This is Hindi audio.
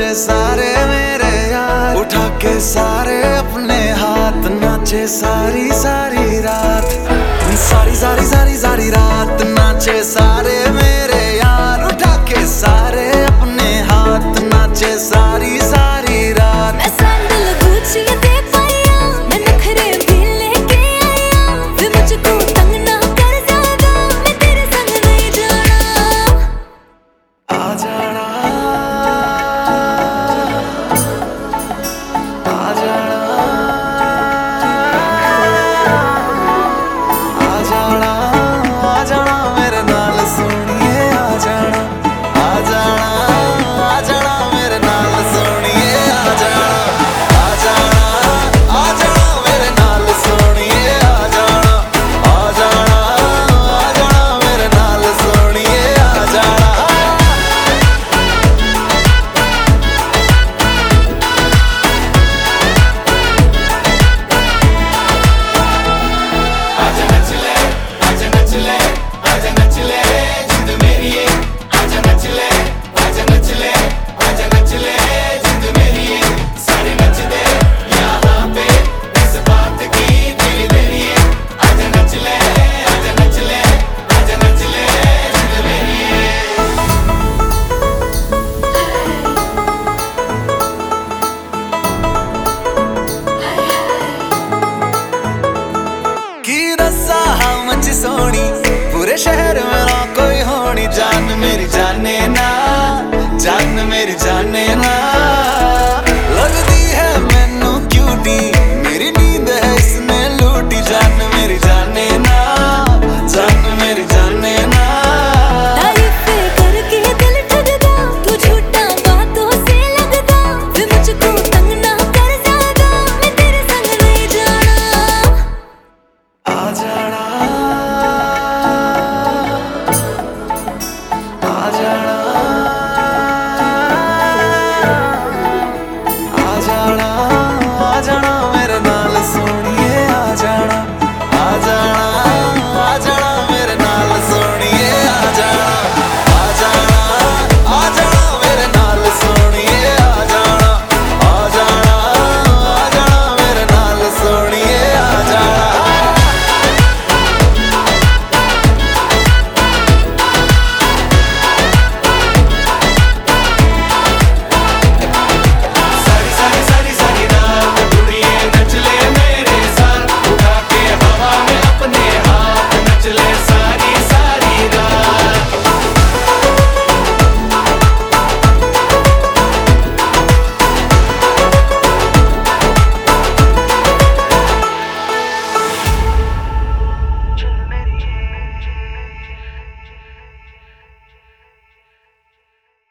नाचे सारे मेरे यार, उठा के सारे अपने हाथ, नाचे सारी सारी रात, सारी सारी सारी सारी रात, नाचे सारे मेरे यार, उठा के सारे अपने हाथ, नाचे सारी सारी रात। मैं सैंडल गुच्ची दे पाया, मैं नखरे भी लेके आया, वे मुझको तंग ना कर ज्यादा, मैं तेरे संग नहीं जाना। आ जाना, आ जाना, आ जाना, आ जाना मेरे नाल सोनिए, आ जाना, आ जाना, आ जाना मेरे नाल सोनिए, आ जाना, आ जाना, आ जाना मेरे नाल सोनिए, आ जाना, आ जाना, आ जाना मेरे नाल सोनिए, आ जाना। की दसा हम च सोनी